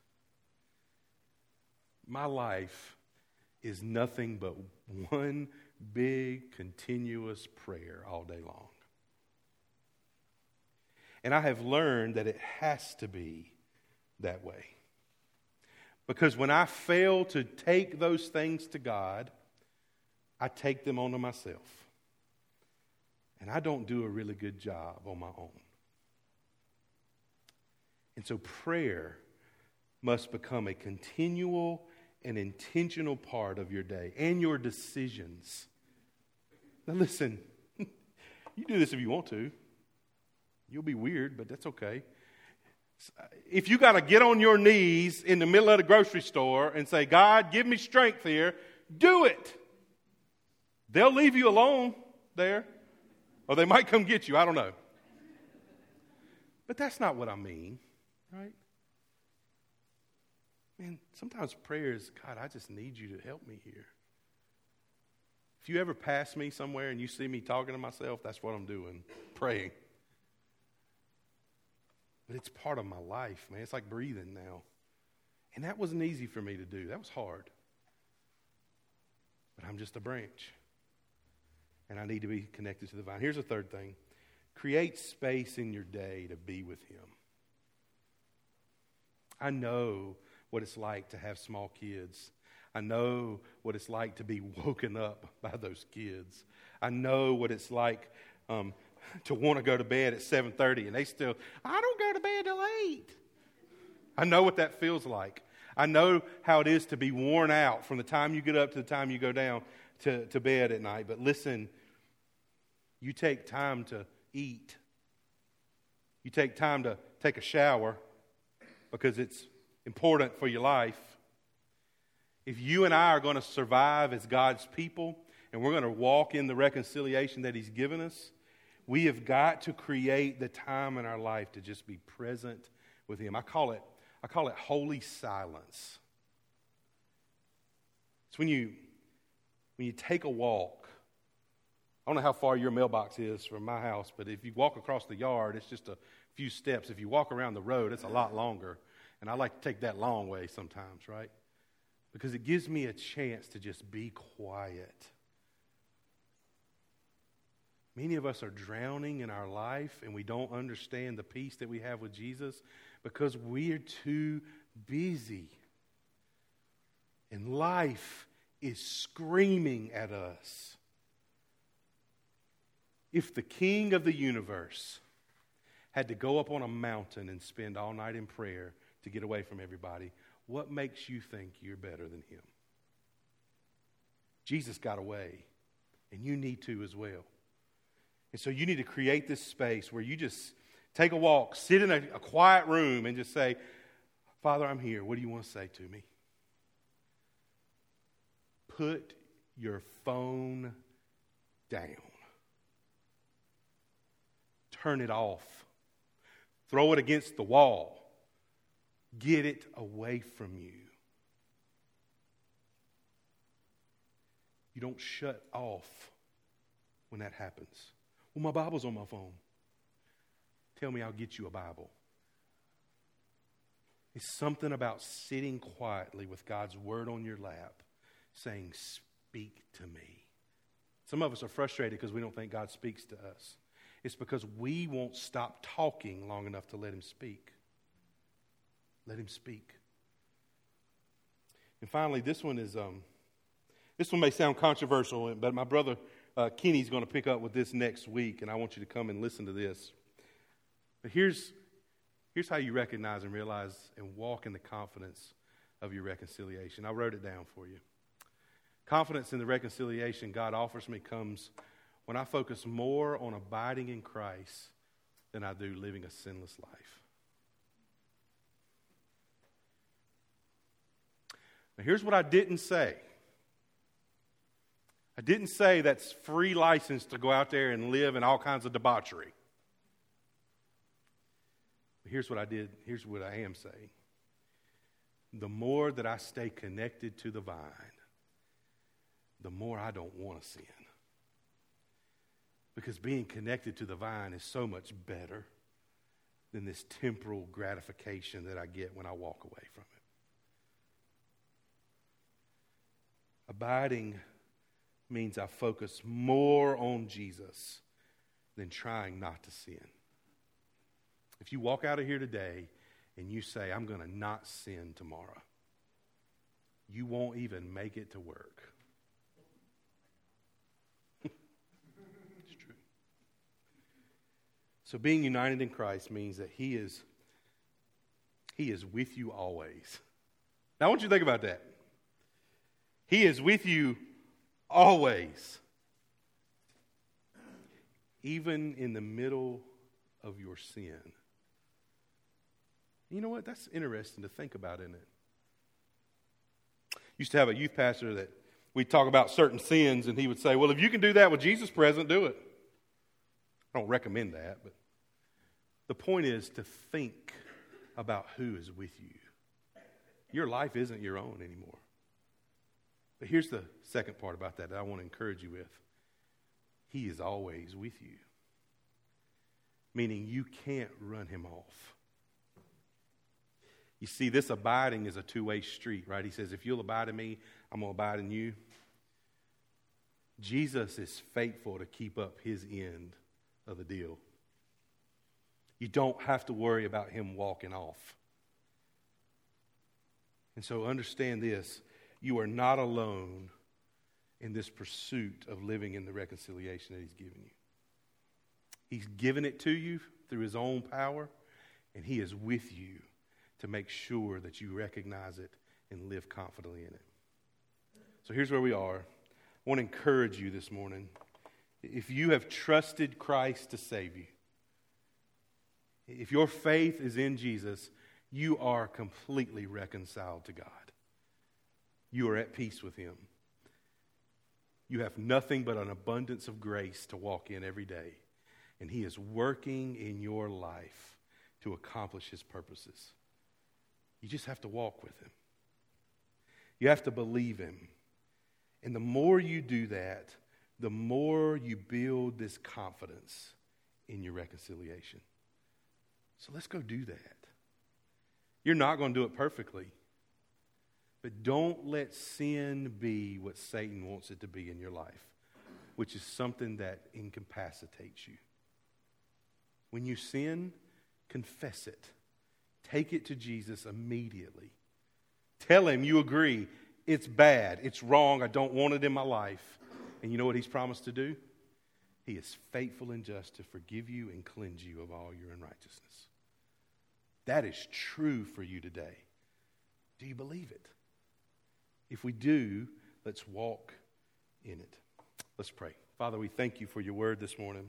My life is nothing but one big, continuous prayer all day long. And I have learned that it has to be that way. Because when I fail to take those things to God, I take them onto myself. And I don't do a really good job on my own. And so prayer must become a continual and intentional part of your day and your decisions. Now listen, you do this if you want to. You'll be weird, but that's okay. If you got to get on your knees in the middle of the grocery store and say, God, give me strength here, do it. They'll leave you alone there. Or they might come get you. I don't know. But that's not what I mean, right? Man, sometimes prayer is, God, I just need you to help me here. If you ever pass me somewhere and you see me talking to myself, that's what I'm doing, praying. But it's part of my life, man. It's like breathing now. And that wasn't easy for me to do. That was hard. But I'm just a branch. And I need to be connected to the vine. Here's the third thing. Create space in your day to be with Him. I know what it's like to have small kids. I know what it's like to be woken up by those kids. I know what it's like to want to go to bed at 7:30 and they still, I don't go to bed till 8. I know what that feels like. I know how it is to be worn out from the time you get up to the time you go down to bed at night. But listen, you take time to eat. You take time to take a shower because it's important for your life. If you and I are going to survive as God's people and we're going to walk in the reconciliation that He's given us, we have got to create the time in our life to just be present with Him. I call it holy silence. It's when you take a walk. I don't know how far your mailbox is from my house, but if you walk across the yard, it's just a few steps. If you walk around the road, it's a lot longer. And I like to take that long way sometimes, right? Because it gives me a chance to just be quiet. Many of us are drowning in our life and we don't understand the peace that we have with Jesus because we're too busy. And life is screaming at us. If the King of the universe had to go up on a mountain and spend all night in prayer to get away from everybody, what makes you think you're better than Him? Jesus got away, and you need to as well. And so you need to create this space where you just take a walk, sit in a quiet room, and just say, Father, I'm here. What do you want to say to me? Put your phone down. Turn it off. Throw it against the wall. Get it away from you. You don't shut off when that happens. Well, my Bible's on my phone. Tell me I'll get you a Bible. It's something about sitting quietly with God's Word on your lap, saying, speak to me. Some of us are frustrated because we don't think God speaks to us. It's because we won't stop talking long enough to let Him speak. Let Him speak. And finally, this one may sound controversial, but my brother Kenny's going to pick up with this next week, and I want you to come and listen to this. But here's how you recognize and realize and walk in the confidence of your reconciliation. I wrote it down for you. Confidence in the reconciliation God offers me comes when I focus more on abiding in Christ than I do living a sinless life. Now, here's what I didn't say. I didn't say that's free license to go out there and live in all kinds of debauchery. But here's what I did. Here's what I am saying. The more that I stay connected to the vine, the more I don't want to sin. Because being connected to the vine is so much better than this temporal gratification that I get when I walk away from it. Abiding means I focus more on Jesus than trying not to sin. If you walk out of here today and you say, I'm going to not sin tomorrow, you won't even make it to work. So being united in Christ means that He is with you always. Now I want you to think about that. He is with you always. Even in the middle of your sin. You know what? That's interesting to think about, isn't it? Used to have a youth pastor that we'd talk about certain sins, and he would say, well, if you can do that with Jesus present, do it. I don't recommend that, but the point is to think about who is with you. Your life isn't your own anymore. But here's the second part about that I want to encourage you with. He is always with you. Meaning you can't run Him off. You see, this abiding is a two-way street, right? He says, if you'll abide in me, I'm going to abide in you. Jesus is faithful to keep up His end of the deal. You don't have to worry about Him walking off. And so understand this. You are not alone in this pursuit of living in the reconciliation that He's given you. He's given it to you through His own power, and He is with you to make sure that you recognize it and live confidently in it. So here's where we are. I want to encourage you this morning. If you have trusted Christ to save you, if your faith is in Jesus, you are completely reconciled to God. You are at peace with Him. You have nothing but an abundance of grace to walk in every day. And He is working in your life to accomplish His purposes. You just have to walk with Him. You have to believe Him. And the more you do that, the more you build this confidence in your reconciliation. So let's go do that. You're not going to do it perfectly. But don't let sin be what Satan wants it to be in your life, which is something that incapacitates you. When you sin, confess it. Take it to Jesus immediately. Tell Him you agree. It's bad. It's wrong. I don't want it in my life. And you know what He's promised to do? He is faithful and just to forgive you and cleanse you of all your unrighteousness. That is true for you today. Do you believe it? If we do, let's walk in it. Let's pray. Father, we thank You for Your word this morning.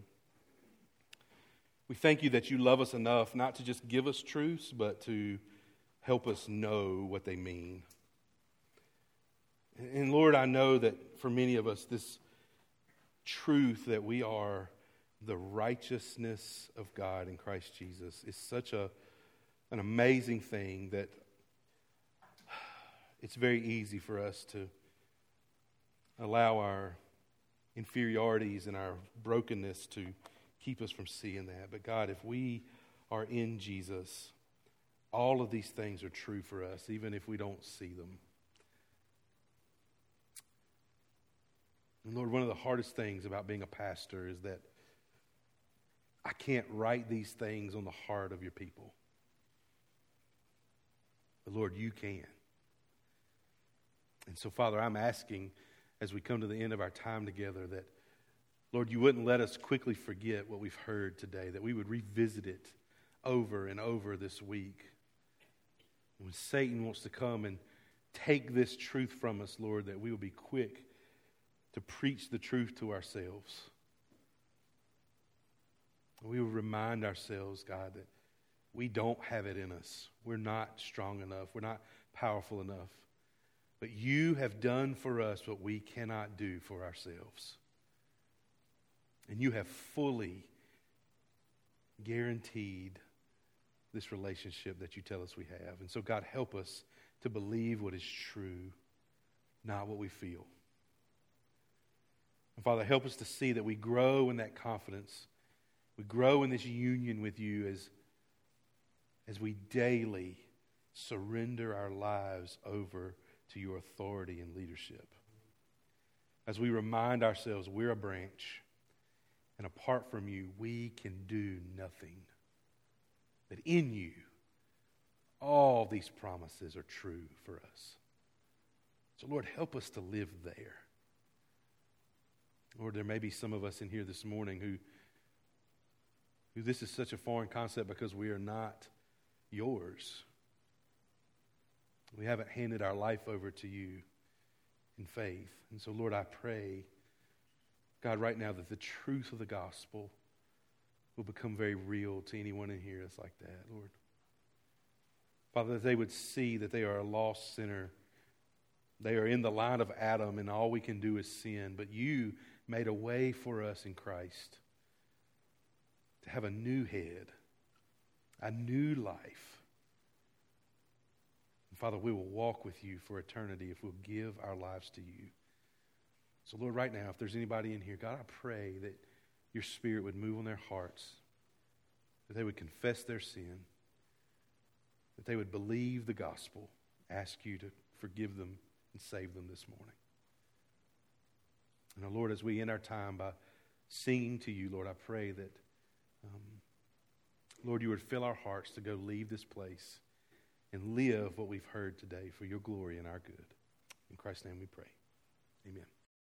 We thank You that You love us enough not to just give us truths, but to help us know what they mean. And Lord, I know that for many of us, this truth that we are the righteousness of God in Christ Jesus is such an amazing thing that it's very easy for us to allow our inferiorities and our brokenness to keep us from seeing that. But God, if we are in Jesus, all of these things are true for us, even if we don't see them. And Lord, one of the hardest things about being a pastor is that I can't write these things on the heart of Your people. But Lord, You can. And so, Father, I'm asking as we come to the end of our time together that, Lord, You wouldn't let us quickly forget what we've heard today, that we would revisit it over and over this week. When Satan wants to come and take this truth from us, Lord, that we will be quick to preach the truth to ourselves. We will remind ourselves, God, that we don't have it in us. We're not strong enough. We're not powerful enough. But You have done for us what we cannot do for ourselves. And You have fully guaranteed this relationship that You tell us we have. And so, God, help us to believe what is true, not what we feel. And Father, help us to see that we grow in that confidence. We grow in this union with You as we daily surrender our lives over to Your authority and leadership. As we remind ourselves we're a branch, and apart from You, we can do nothing. But in You, all these promises are true for us. So Lord, help us to live there. Lord, there may be some of us in here this morning who This is such a foreign concept because we are not yours. We haven't handed our life over to you in faith. And so, Lord, I pray, God, right now that the truth of the gospel will become very real to anyone in here that's like that, Lord. Father, that they would see that they are a lost sinner. They are in the line of Adam, and all we can do is sin. But you made a way for us in Christ to have a new head, a new life. And Father, we will walk with you for eternity if we'll give our lives to you. So, Lord, right now, if there's anybody in here, God, I pray that your Spirit would move on their hearts, that they would confess their sin, that they would believe the gospel, ask you to forgive them and save them this morning. And, Lord, as we end our time by singing to you, Lord, I pray that, Lord, you would fill our hearts to go leave this place and live what we've heard today for your glory and our good. In Christ's name we pray.